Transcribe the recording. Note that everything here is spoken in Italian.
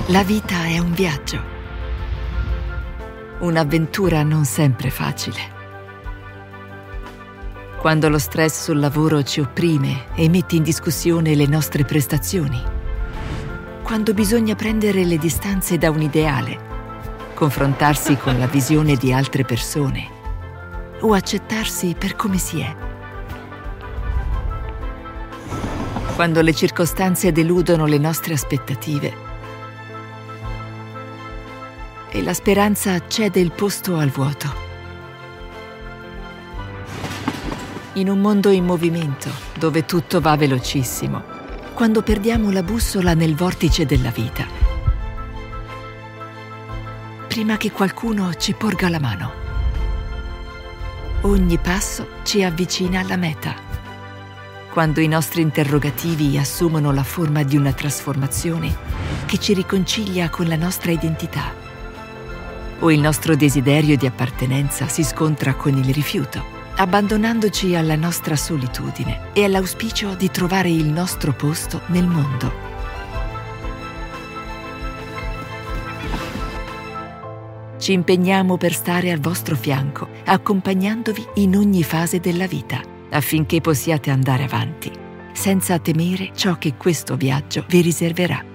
La vita è un viaggio, un'avventura non sempre facile. Quando lo stress sul lavoro ci opprime e mette in discussione le nostre prestazioni. Quando bisogna prendere le distanze da un ideale, confrontarsi con la visione di altre persone o accettarsi per come si è. Quando le circostanze deludono le nostre aspettative e la speranza cede il posto al vuoto. In un mondo in movimento, dove tutto va velocissimo, quando perdiamo la bussola nel vortice della vita, prima che qualcuno ci porga la mano. Ogni passo ci avvicina alla meta. Quando i nostri interrogativi assumono la forma di una trasformazione che ci riconcilia con la nostra identità, o il nostro desiderio di appartenenza si scontra con il rifiuto, abbandonandoci alla nostra solitudine e all'auspicio di trovare il nostro posto nel mondo. Ci impegniamo per stare al vostro fianco, accompagnandovi in ogni fase della vita, affinché possiate andare avanti, senza temere ciò che questo viaggio vi riserverà.